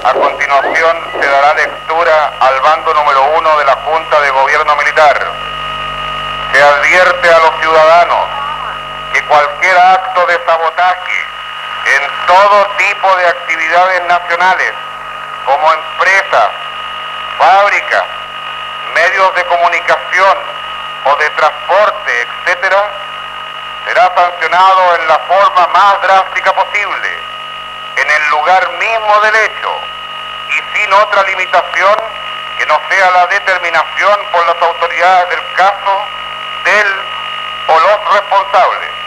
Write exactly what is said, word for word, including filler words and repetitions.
A continuación se dará lectura al bando número uno de la Junta de Gobierno Militar. Se advierte a los ciudadanos que cualquier acto de sabotaje en todo tipo de actividades nacionales, como empresas, fábricas, medios de comunicación o de transporte, etcétera, será sancionado en la forma más drástica posible, en el lugar mismo del hecho y sin otra limitación que no sea la determinación por las autoridades del caso del o los responsables.